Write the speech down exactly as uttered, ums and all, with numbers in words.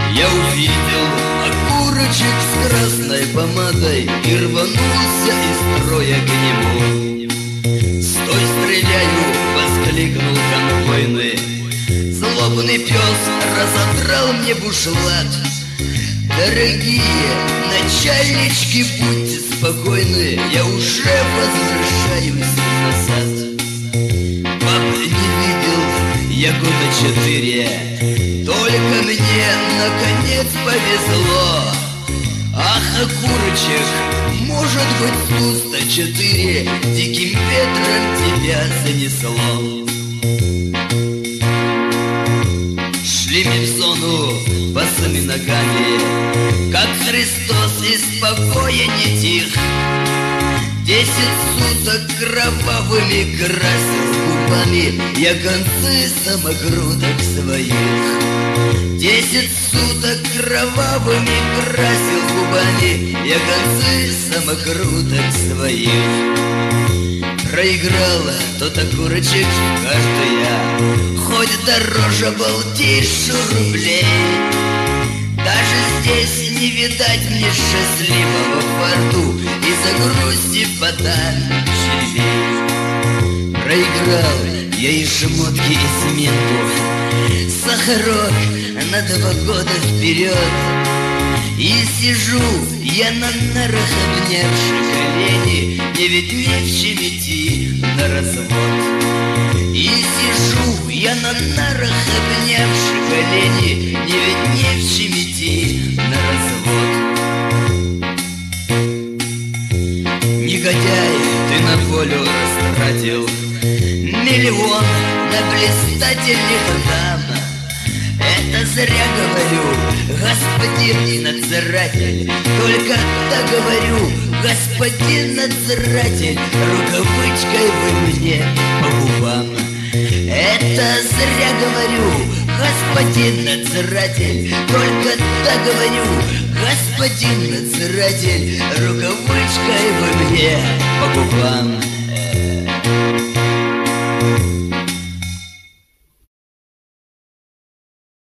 Я увидел окурочек с красной помадой и рванулся из строя к нему. «Стой, стреляю!» — воскликнул конвойный. Злобный пес разодрал мне бушлат. Дорогие начальнички, будьте спокойны, я уже возвращаюсь назад. Пап не видел я года четыре, только мне наконец повезло. Ах, окурочек, может быть, пусто четыре, диким ветром тебя занесло. Шли мы в зону босыми ногами, как Христос из покоя не тих. Десять суток кровавыми красил губами я концы самогрудок своих. Десять суток кровавыми красил губами я концы самогрудок своих. Проиграла тот окурочек в карту я, хоть дороже был тысячу рублей. Даже здесь не видать мне счастливого фарту из-за грусти подам червей. Проиграл я и шмотки, и сменку, сахарок на два года вперед. И сижу я на нарах, обнявши колени, мне ведь не в чем идти на развод. И сижу я на нарах, обнявши колени, мне ведь не в чем идти на развод. Негодяй, ты на волю растратил миллион на блистательных дам. Это зря говорю, господин надзиратель, только так говорю, господин надзиратель, рукавычкой вы мне по губам. Это зря говорю, господин надзиратель, только так говорю, господин надзиратель, рукавычкой вы мне по губам.